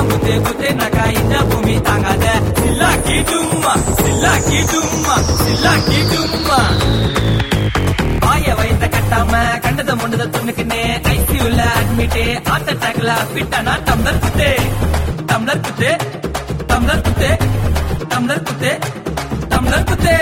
குத்து குத்து நகா இந்த பூமி தாங்காத சில்லாக்கி டும்மா சில்லாக்கி டும்மா சில்லாக்கி டும்மா வாய வயத்த கட்டாம கண்டத முண்டத துணுக்குன்னு ஐசியூல அட்மிட் ஹார்ட் அட்டாக்ல பிட்டானா டம்ளர் குத்து டம்ளர் குத்து டம்ளர் குத்து டம்ளர் குத்து டம்ளர் குத்து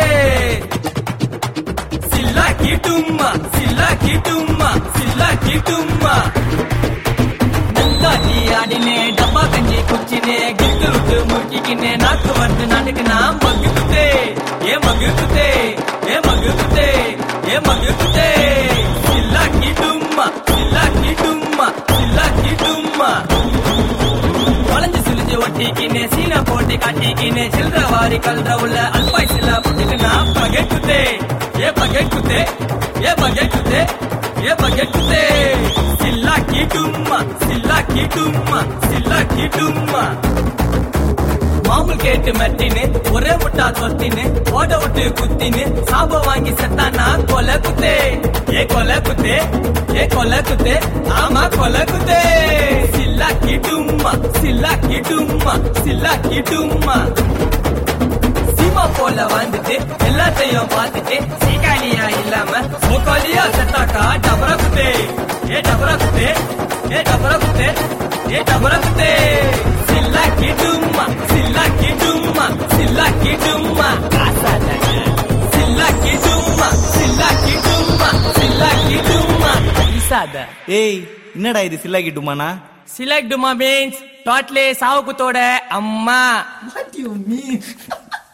சில்லாக்கி டும்மா சில்லாக்கி டும்மா சில்லாக்கி டும்மா நல்லாட்டி ஆடினே டப்பா கஞ்சி குச்சினே கிட்டு விட்டு முக்கிக்கினே நாக்கு வந்து நாட்டுக்கு நான் மகு குத்தே ஏ மகு குத்தே ஏ மகு குத்தே ஏ மகு குத்தே சில்லாக்கி டும்மா சில்லாக்கி டும்மா சில்லாக்கி டும்மா வளைஞ்சு சுழிஞ்சு ஒட்டிக்கினே சீனா போட்டி காட்டிக்கினே சில்ற வாரி கல்ற உள்ள அல்பாய் சில்லா புட்டுக்கு நான் பகை குத்தே ஏ பகை குத்தே ஏ பகை குத்தே ஏ பகை குத்தே சில்லாக்கி டும்மா சில்லாக்கி டும்மா சில்லாக்கி டும்மா மாமூல் கேட்டு மெட்டின்னு ஒரே முட்டா தொத்தின்னு ஓட விட்டு குத்தின்னு சாப வாங்கி செத்தானா கொலை குத்தே ஏ கொலை குத்தே ஏ கொலை குத்தே ஆமா கொலை குத்தே சில்லாக்கி டும்மா சில்லாக்கி டும்மா சில்லாக்கி டும்மா சீமா போல வந்துட்டு எல்லாத்தையும் பார்த்துட்டு சீக்காலியா இல்லாம சோக்காலியா செத்தாக்கா டபரா குத்தே ஏ டபரா குத்தே ஏ டபரா குத்தே ஏ டபரா குத்தே சில்லாக்கி டும்மா சில்லாக்கி டும்மா சில்லாக்கி டும்மா சில்லாக்கி டும்மா சில்லாக்கி டும்மா சில்லாக்கி டும்மா இசாத ஏய் என்னடா இது சில்லாக்கி டும்மானா? சில்லாக்கி டும்மா மீன்ஸ் டோட்டலி சாவு குத்தோட அம்மா. What do you mean?